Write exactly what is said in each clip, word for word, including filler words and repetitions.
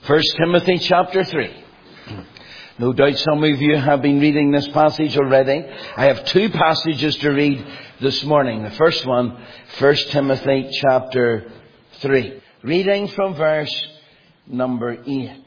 First Timothy chapter three. No doubt some of you have been reading this passage already. I have two passages to read this morning. The first one, First Timothy chapter three. Reading from verse number eight.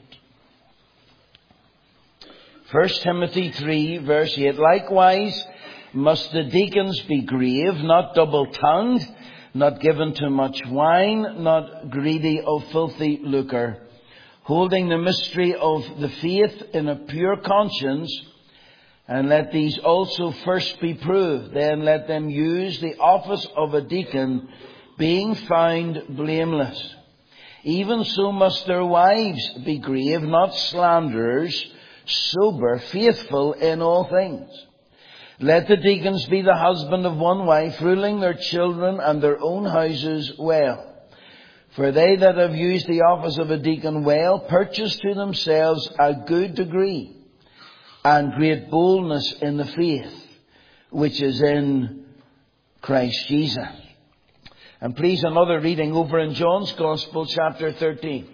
First Timothy three, verse eight. Likewise must the deacons be grave, not double-tongued, not given to much wine, not greedy of filthy lucre, holding the mystery of the faith in a pure conscience, and let these also first be proved. Then let them use the office of a deacon, being found blameless. Even so must their wives be grave, not slanderers, sober, faithful in all things. Let the deacons be the husband of one wife, ruling their children and their own houses well. For they that have used the office of a deacon well purchase to themselves a good degree and great boldness in the faith which is in Christ Jesus. And please, another reading over in John's Gospel chapter thirteen.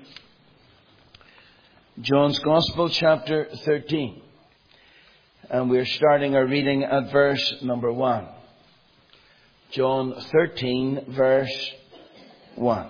John's Gospel chapter thirteen. And we're starting our reading at verse number one. John thirteen, verse one.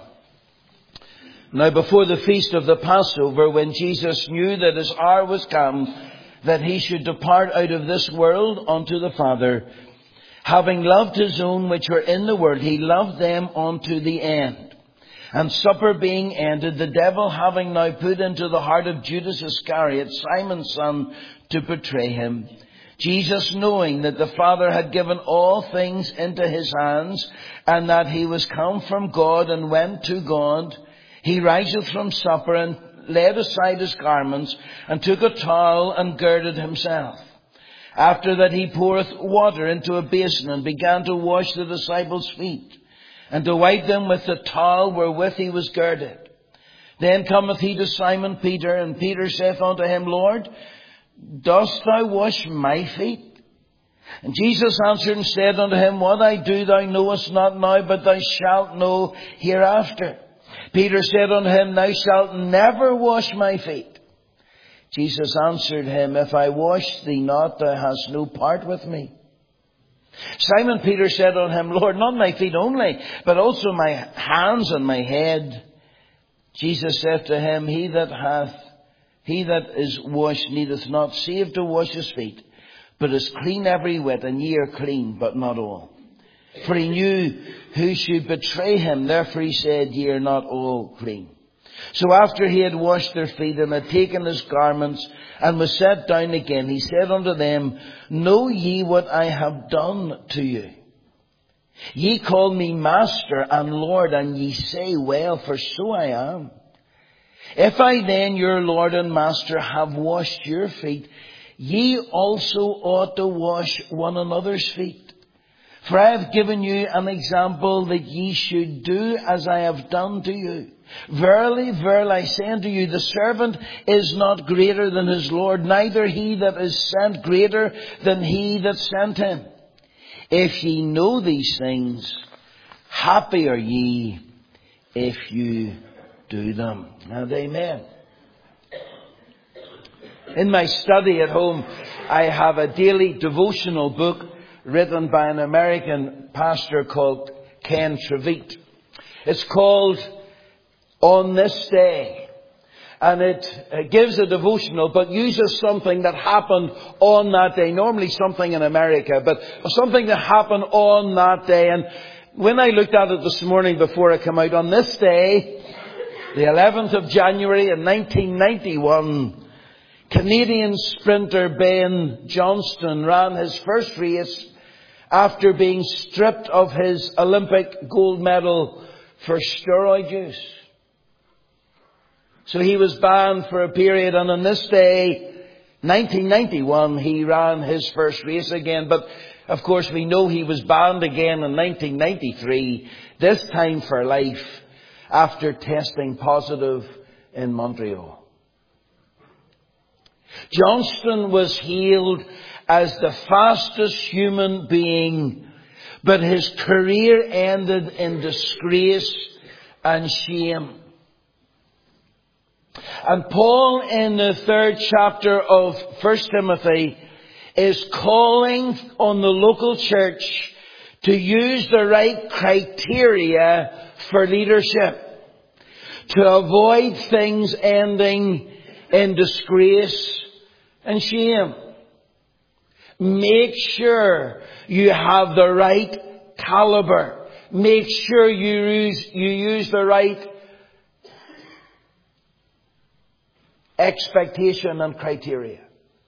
Now before the feast of the Passover, when Jesus knew that his hour was come, that he should depart out of this world unto the Father, having loved his own which were in the world, he loved them unto the end. And supper being ended, the devil having now put into the heart of Judas Iscariot, Simon's son, to betray him, Jesus, knowing that the Father had given all things into his hands, and that he was come from God and went to God, he riseth from supper and laid aside his garments, and took a towel and girded himself. After that he poureth water into a basin, and began to wash the disciples' feet, and to wipe them with the towel wherewith he was girded. Then cometh he to Simon Peter, and Peter saith unto him, Lord, dost thou wash my feet? And Jesus answered and said unto him, What I do thou knowest not now, but thou shalt know hereafter. Peter said unto him, Thou shalt never wash my feet. Jesus answered him, If I wash thee not, thou hast no part with me. Simon Peter said unto him, Lord, not my feet only, but also my hands and my head. Jesus said to him, He that hath, he that is washed needeth not save to wash his feet, but is clean every whit, and ye are clean, but not all. For he knew who should betray him, therefore he said, Ye are not all clean. So after he had washed their feet, and had taken his garments, and was set down again, he said unto them, Know ye what I have done to you? Ye call me Master and Lord, and ye say, Well, for so I am. If I then, your Lord and Master, have washed your feet, ye also ought to wash one another's feet. For I have given you an example that ye should do as I have done to you. Verily, verily, I say unto you, the servant is not greater than his Lord, neither he that is sent greater than he that sent him. If ye know these things, happy are ye if you do them. And amen. In my study at home, I have a daily devotional book written by an American pastor called Ken Trevitt. It's called On This Day. And it gives a devotional, but uses something that happened on that day. Normally something in America, but something that happened on that day. And when I looked at it this morning before I came out, on this day, the eleventh of January in nineteen ninety-one, Canadian sprinter Ben Johnston ran his first race after being stripped of his Olympic gold medal for steroid use. So he was banned for a period, and on this day, nineteen ninety-one, he ran his first race again. But of course we know he was banned again in nineteen ninety-three, this time for life, after testing positive in Montreal. Johnston was hailed as the fastest human being, but his career ended in disgrace and shame. And Paul, in the third chapter of First Timothy, is calling on the local church to use the right criteria for leadership, to avoid things ending in disgrace and shame. Make sure you have the right caliber. Make sure you use, you use the right expectation and criteria.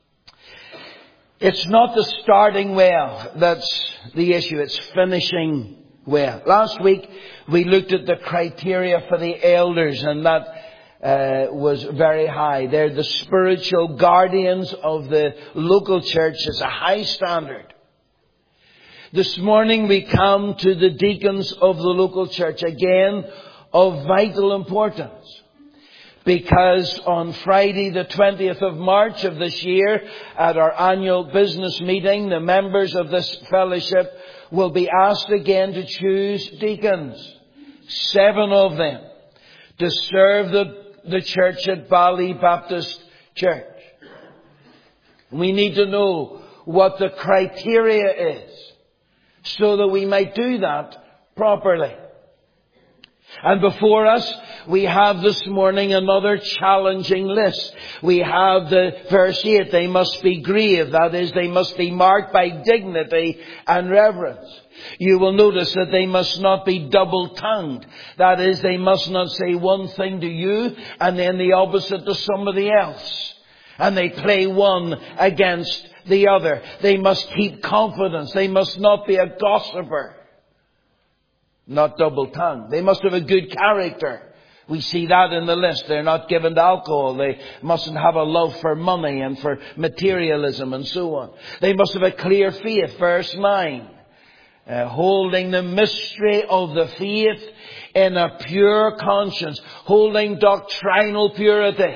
It's not the starting well that's the issue. It's finishing well. Last week we looked at the criteria for the elders, and that uh, was very high. They're the spiritual guardians of the local church. It's a high standard. This morning we come to the deacons of the local church, again of vital importance. Because on Friday the twentieth of March of this year, at our annual business meeting, the members of this fellowship will be asked again to choose deacons. Seven of them to serve the, the church at Bali Baptist Church. We need to know what the criteria is so that we might do that properly. And before us, we have this morning another challenging list. We have the verse eight, they must be grave. That is, they must be marked by dignity and reverence. You will notice that they must not be double-tongued. That is, they must not say one thing to you and then the opposite to somebody else. And they play one against the other. They must keep confidence. They must not be a gossiper. Not double-tongued. They must have a good character. We see that in the list. They're not given to alcohol. They mustn't have a love for money and for materialism and so on. They must have a clear faith. Verse nine. Uh, holding the mystery of the faith in a pure conscience. Holding doctrinal purity.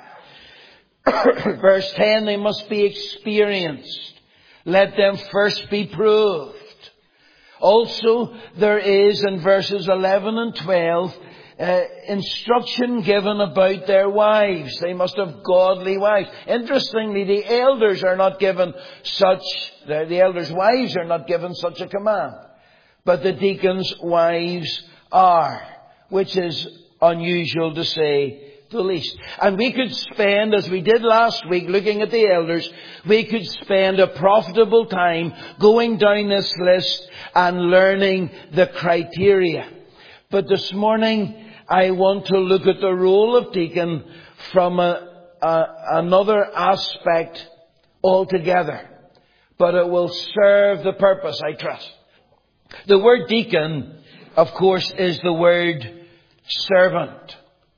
Verse ten. They must be experienced. Let them first be proved. Also, there is in verses eleven and twelve uh, instruction given about their wives. They must have godly wives. Interestingly, the elders are not given such, the elders' wives are not given such a command. But the deacons' wives are, which is unusual to say the least. And we could spend, as we did last week, looking at the elders, we could spend a profitable time going down this list and learning the criteria. But this morning, I want to look at the role of deacon from a, a, another aspect altogether. But it will serve the purpose, I trust. The word deacon, of course, is the word servant.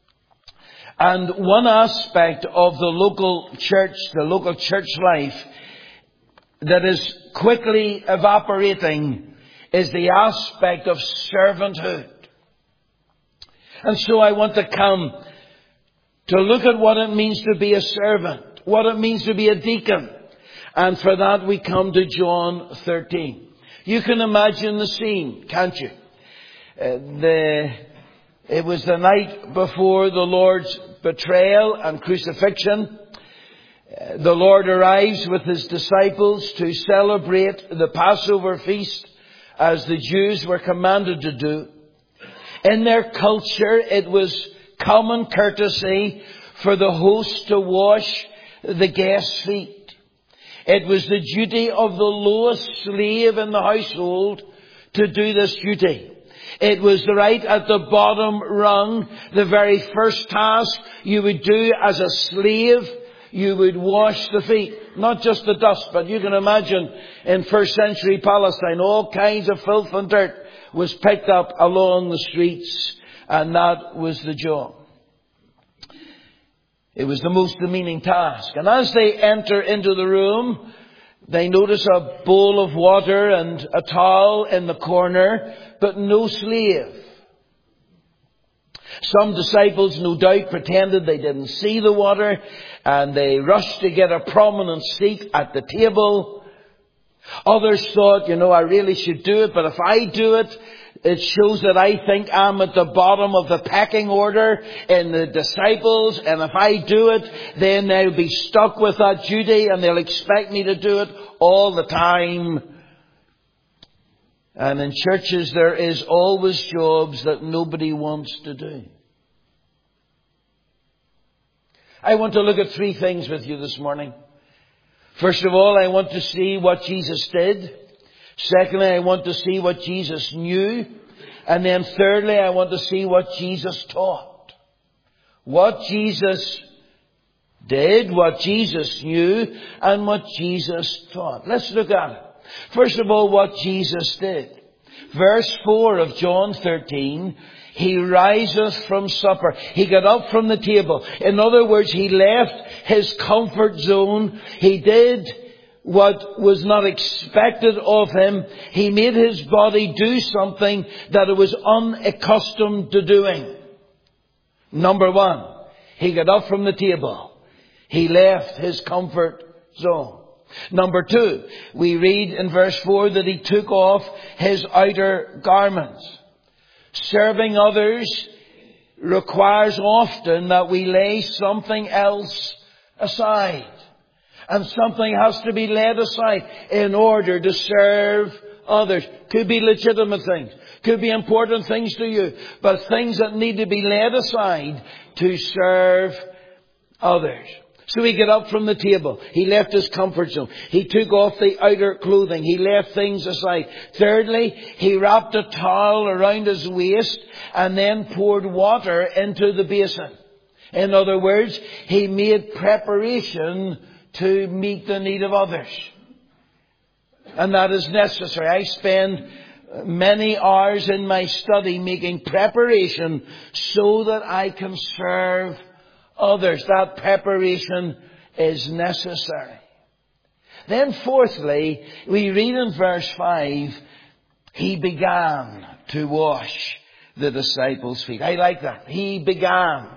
And one aspect of the local church, the local church life, that is quickly evaporating is the aspect of servanthood. And so I want to come to look at what it means to be a servant, what it means to be a deacon. And for that we come to John thirteen. You can imagine the scene, can't you? Uh, the, it was the night before the Lord's betrayal and crucifixion. Uh, the Lord arrives with his disciples to celebrate the Passover feast, as the Jews were commanded to do. In their culture, it was common courtesy for the host to wash the guests' feet. It was the duty of the lowest slave in the household to do this duty. It was the right at the bottom rung, the very first task you would do as a slave. You would wash the feet, not just the dust, but you can imagine in first century Palestine, all kinds of filth and dirt was picked up along the streets, and that was the job. It was the most demeaning task. And as they enter into the room, they notice a bowl of water and a towel in the corner, but no slave. Some disciples, no doubt, pretended they didn't see the water, and they rushed to get a prominent seat at the table. Others thought, you know, I really should do it, but if I do it, It shows that I think I'm at the bottom of the pecking order in the disciples, and if I do it, then they'll be stuck with that duty and they'll expect me to do it all the time. And in churches there is always jobs that nobody wants to do. I want to look at three things with you this morning. First of all, I want to see what Jesus did. Secondly, I want to see what Jesus knew. And then thirdly, I want to see what Jesus taught. What Jesus did, what Jesus knew, and what Jesus taught. Let's look at it. First of all, what Jesus did. Verse four of John thirteen, He riseth from supper. He got up from the table. In other words, He left His comfort zone. He did what was not expected of Him. He made His body do something that it was unaccustomed to doing. Number one, He got up from the table. He left His comfort zone. Number two, we read in verse four that He took off His outer garments. Serving others requires often that we lay something else aside. And something has to be laid aside in order to serve others. Could be legitimate things. Could be important things to you. But things that need to be laid aside to serve others. So He got up from the table. He left His comfort zone. He took off the outer clothing. He left things aside. Thirdly, He wrapped a towel around His waist and then poured water into the basin. In other words, He made preparation to meet the need of others. And that is necessary. I spend many hours in my study making preparation so that I can serve others. That preparation is necessary. Then fourthly, we read in verse five, He began to wash the disciples' feet. I like that. He began.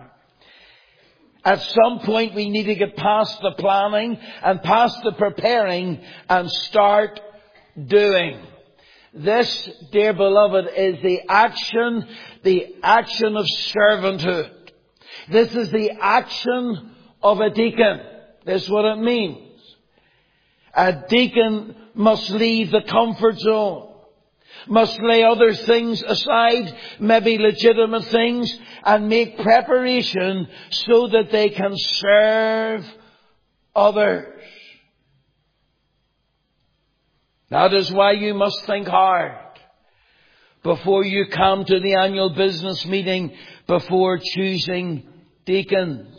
At some point we need to get past the planning and past the preparing and start doing. This, dear beloved, is the action, the action of servanthood. This is the action of a deacon. This is what it means. A deacon must leave the comfort zone. Must lay other things aside, maybe legitimate things, and make preparation so that they can serve others. That is why you must think hard before you come to the annual business meeting, before choosing deacons.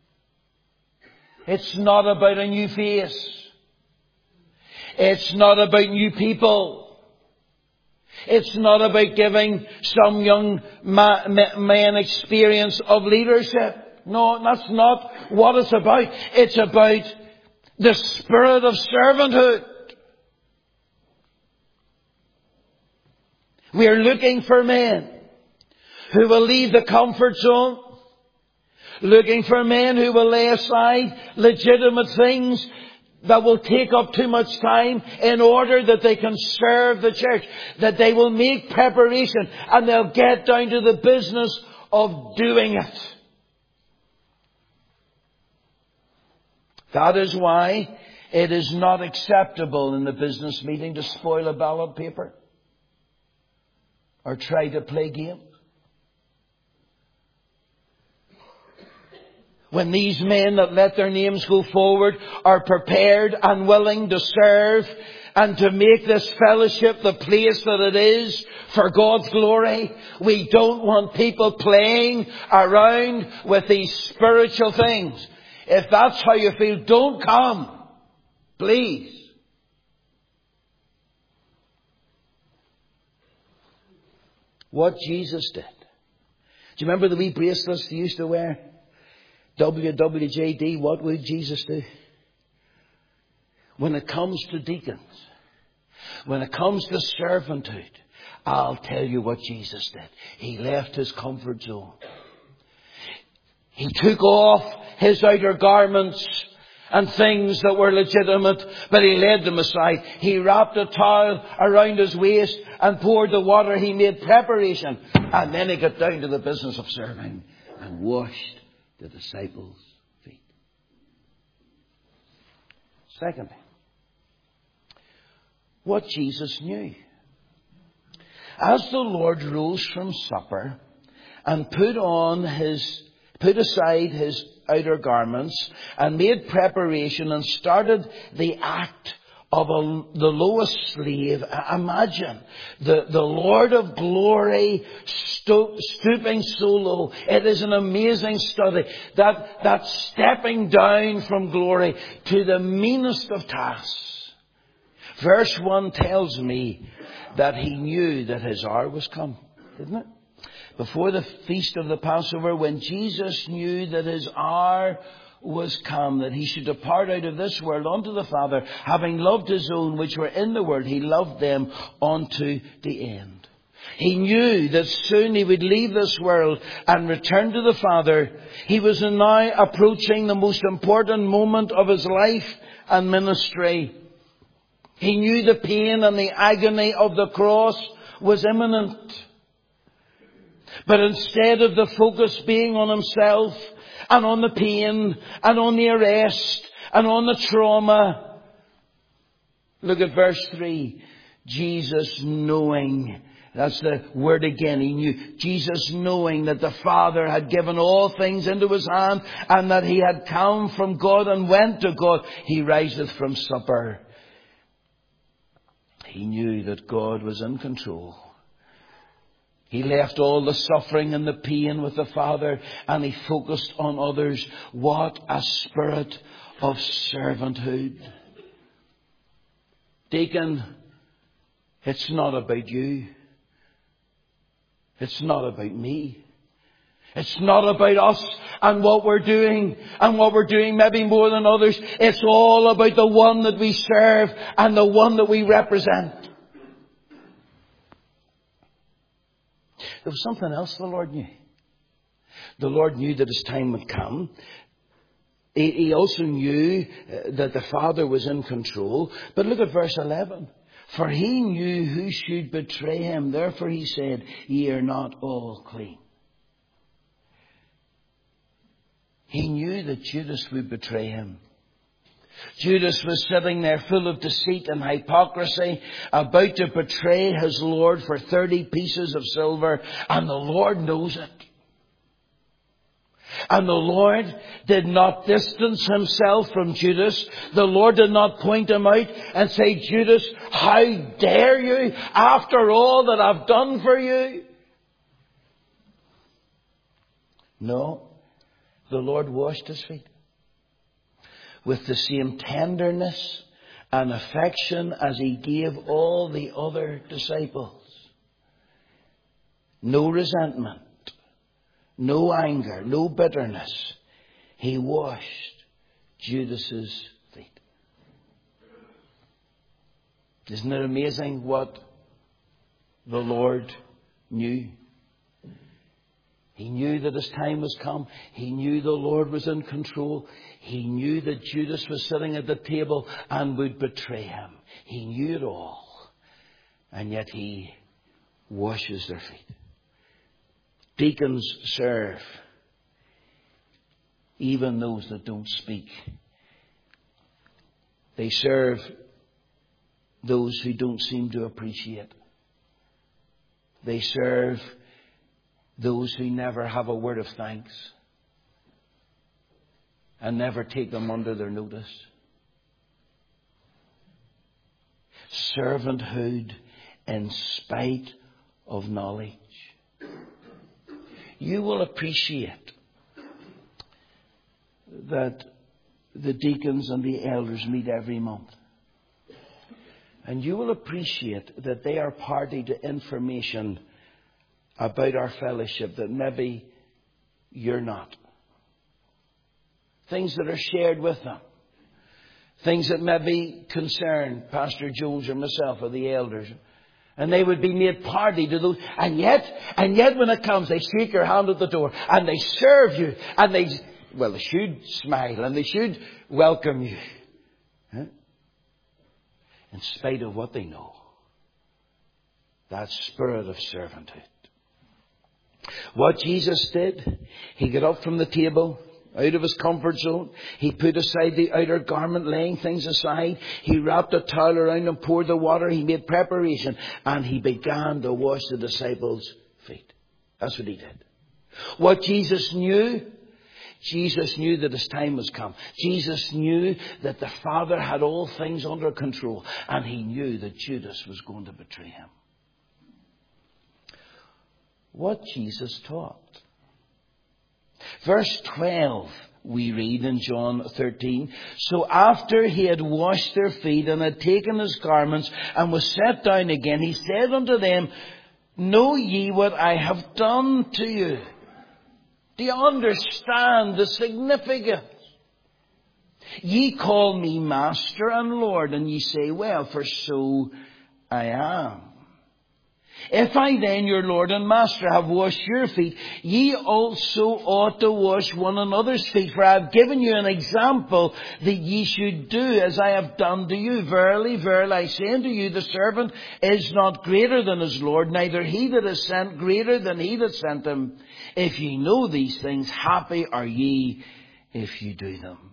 It's not about a new face. It's not about new people. It's not about giving some young ma- ma- man experience of leadership. No, that's not what it's about. It's about the spirit of servanthood. We are looking for men who will leave the comfort zone. Looking for men who will lay aside legitimate things that will take up too much time in order that they can serve the church. That they will make preparation and they'll get down to the business of doing it. That is why it is not acceptable in the business meeting to spoil a ballot paper or try to play games. When these men that let their names go forward are prepared and willing to serve and to make this fellowship the place that it is for God's glory, we don't want people playing around with these spiritual things. If that's how you feel, don't come. Please. What Jesus did. Do you remember the wee bracelets they used to wear? W W J D, what would Jesus do? When it comes to deacons, when it comes to servanthood, I'll tell you what Jesus did. He left His comfort zone. He took off His outer garments and things that were legitimate, but he laid them aside. He wrapped a towel around his waist and poured the water. He made preparation. And then he got down to the business of serving and washed the disciples' feet. Secondly, what Jesus knew. As the Lord rose from supper and put on his, put aside his outer garments and made preparation and started the act of a, the lowest slave. Imagine the, the Lord of glory sto- stooping so low. It is an amazing study. That, that stepping down from glory to the meanest of tasks. Verse one tells me that he knew that his hour was come, didn't it? Before the feast of the Passover, when Jesus knew that his hour was come, that he should depart out of this world unto the Father, having loved his own which were in the world, he loved them unto the end. He knew that soon he would leave this world and return to the Father. He was now approaching the most important moment of his life and ministry. He knew the pain and the agony of the cross was imminent. But instead of the focus being on himself and on the pain and on the arrest and on the trauma, look at verse three. Jesus knowing, that's the word again, he knew. Jesus knowing that the Father had given all things into his hand and that he had come from God and went to God, he riseth from supper. He knew that God was in control. He left all the suffering and the pain with the Father and he focused on others. What a spirit of servanthood. Deacon, it's not about you. It's not about me. It's not about us and what we're doing and what we're doing maybe more than others. It's all about the one that we serve and the one that we represent. There was something else the Lord knew. The Lord knew that his time would come. He, he also knew that the Father was in control. But look at verse eleven. For he knew who should betray him. Therefore he said, ye are not all clean. He knew that Judas would betray him. Judas was sitting there full of deceit and hypocrisy, about to betray his Lord for thirty pieces of silver, and the Lord knows it. And the Lord did not distance himself from Judas. The Lord did not point him out and say, Judas, how dare you, after all that I've done for you? No. The Lord washed his feet with the same tenderness and affection as he gave all the other disciples. No resentment, no anger, no bitterness. He washed Judas's feet. Isn't it amazing what the Lord knew? He knew that his time was come. He knew the Lord was in control. He knew that Judas was sitting at the table and would betray him. He knew it all. And yet he washes their feet. Deacons serve even those that don't speak. They serve those who don't seem to appreciate. They serve those who never have a word of thanks and never take them under their notice. Servanthood in spite of knowledge. You will appreciate that the deacons and the elders meet every month. And you will appreciate that they are party to information about our fellowship that maybe you're not. Things that are shared with them. Things that maybe concern Pastor Jones or myself or the elders. And they would be made party to those. And yet, and yet when it comes, they shake your hand at the door and they serve you and they well, they should smile and they should welcome you. Huh? In spite of what they know. That spirit of servanthood. What Jesus did, He got up from the table, out of His comfort zone. He put aside the outer garment, laying things aside. He wrapped a towel around and poured the water. He made preparation. And He began to wash the disciples' feet. That's what He did. What Jesus knew, Jesus knew that His time was come. Jesus knew that the Father had all things under control. And He knew that Judas was going to betray Him. What Jesus taught. Verse twelve, we read in John thirteen. So after He had washed their feet and had taken His garments and was set down again, He said unto them, Know ye what I have done to you? Do you understand the significance? Ye call me Master and Lord, and ye say, Well, for so I am. If I then, your Lord and Master, have washed your feet, ye also ought to wash one another's feet. For I have given you an example that ye should do as I have done to you. Verily, verily, I say unto you, the servant is not greater than his Lord, neither he that is sent greater than he that sent him. If ye know these things, happy are ye if you do them.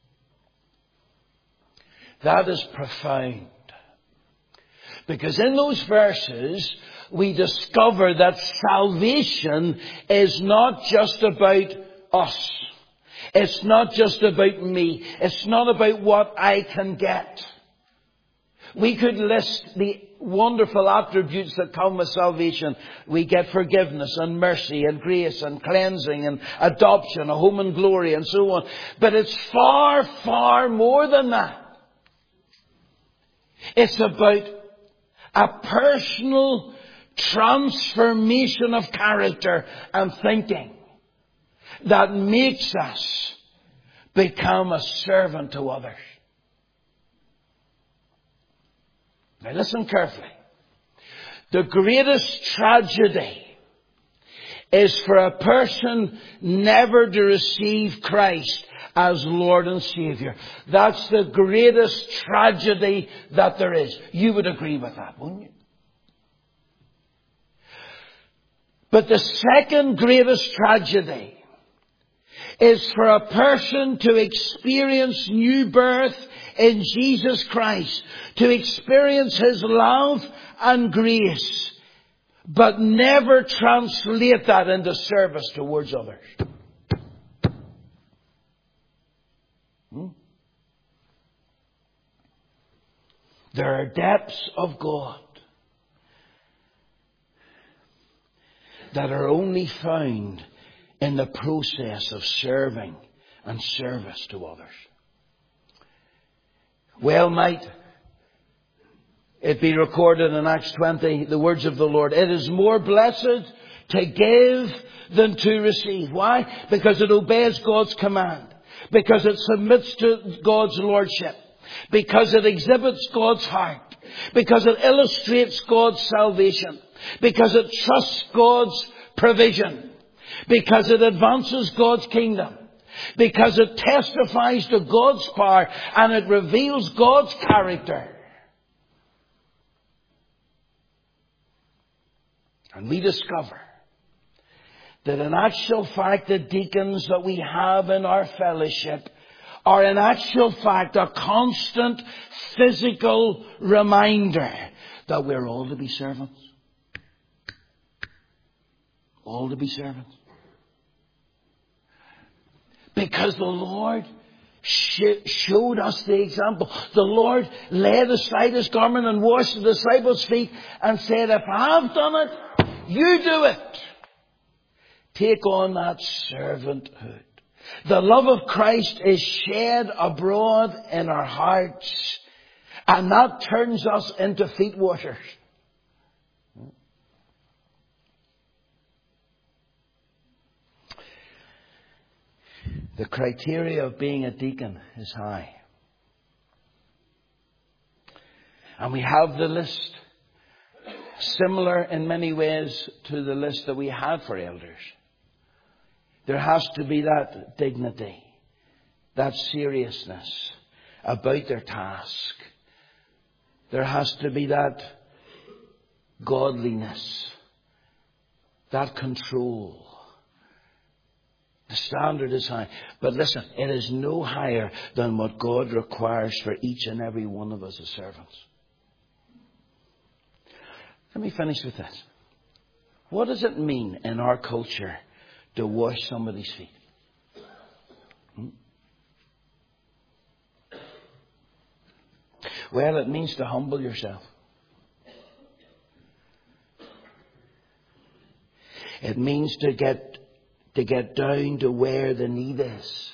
That is profound. Because in those verses, we discover that salvation is not just about us. It's not just about me. It's not about what I can get. We could list the wonderful attributes that come with salvation. We get forgiveness and mercy and grace and cleansing and adoption, a home and glory and so on. But it's far, far more than that. It's about a personal transformation of character and thinking that makes us become a servant to others. Now listen carefully. The greatest tragedy is for a person never to receive Christ as Lord and Savior. That's the greatest tragedy that there is. You would agree with that, wouldn't you? But the second greatest tragedy is for a person to experience new birth in Jesus Christ, to experience His love and grace, but never translate that into service towards others. Hmm? There are depths of God that are only found in the process of serving and service to others. Well might it be recorded in Acts twenty, the words of the Lord, it is more blessed to give than to receive. Why? Because it obeys God's command. Because it submits to God's lordship. Because it exhibits God's heart. Because it illustrates God's salvation. Because it trusts God's provision. Because it advances God's kingdom. Because it testifies to God's power and it reveals God's character. And we discover that in actual fact the deacons that we have in our fellowship are in actual fact a constant physical reminder that we're all to be servants. All to be servants. Because the Lord sh- showed us the example. The Lord laid aside His garment and washed the disciples' feet and said, if I've done it, you do it. Take on that servanthood. The love of Christ is shed abroad in our hearts, and that turns us into feet washers. The criteria of being a deacon is high. And we have the list, similar in many ways to the list that we had for elders. There has to be that dignity, that seriousness about their task. There has to be that godliness, that control. The standard is high. But listen, it is no higher than what God requires for each and every one of us as servants. Let me finish with this. What does it mean in our culture to wash somebody's feet? Hmm? Well, it means to humble yourself. It means to get to get down to where the need is.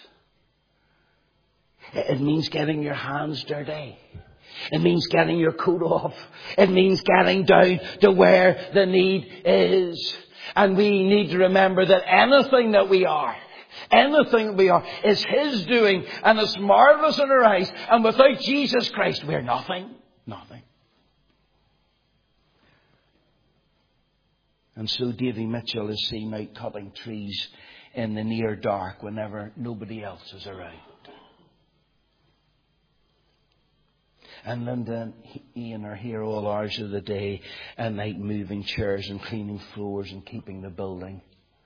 It means getting your hands dirty. It means getting your coat off. It means getting down to where the need is. And we need to remember that anything that we are, anything that we are, is His doing, and it's marvellous in our eyes. And without Jesus Christ, we're nothing. Nothing. And so Davy Mitchell is seen out cutting trees in the near dark whenever nobody else is around. And Linda and Ian are here all hours of the day and night, moving chairs and cleaning floors and keeping the building.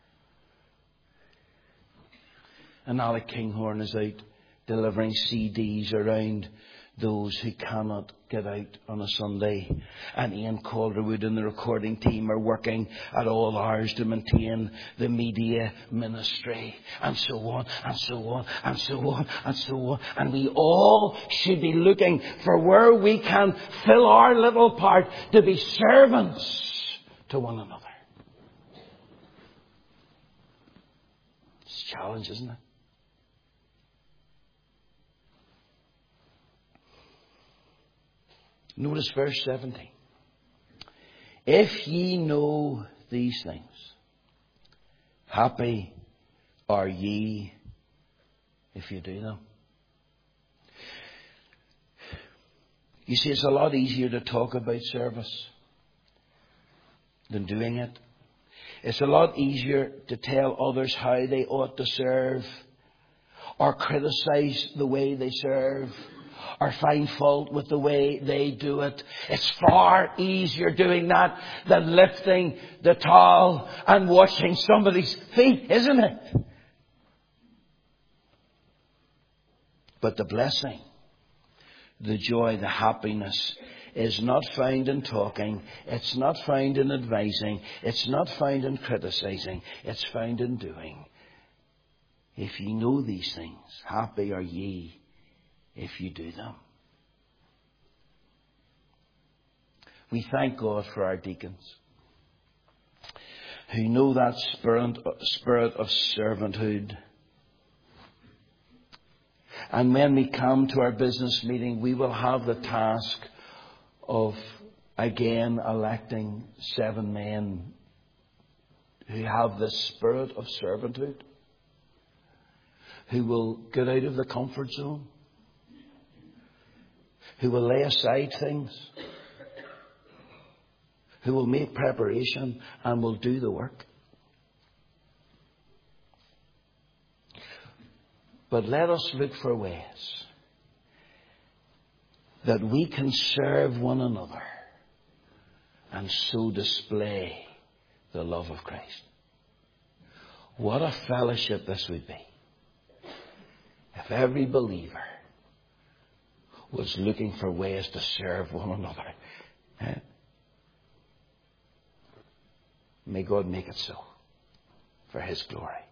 And Alec Kinghorn is out delivering C Ds around those who cannot get out on a Sunday. And Ian Calderwood and the recording team are working at all hours to maintain the media ministry. And so on, and so on, and so on, and so on. And we all should be looking for where we can fill our little part to be servants to one another. It's a challenge, isn't it? Notice verse seventeen. If ye know these things, happy are ye if you do them. You see, it's a lot easier to talk about service than doing it. It's a lot easier to tell others how they ought to serve, or criticize the way they serve, or find fault with the way they do it. It's far easier doing that than lifting the towel and washing somebody's feet, isn't it? But the blessing, the joy, the happiness is not found in talking. It's not found in advising. It's not found in criticizing. It's found in doing. If ye know these things, happy are ye if you do them. We thank God for our deacons who know that spirit, spirit of servanthood. And when we come to our business meeting, we will have the task of again electing seven men who have the spirit of servanthood, who will get out of the comfort zone, who will lay aside things, who will make preparation and will do the work. But let us look for ways that we can serve one another and so display the love of Christ. What a fellowship this would be if every believer was looking for ways to serve one another. Eh? May God make it so for His glory.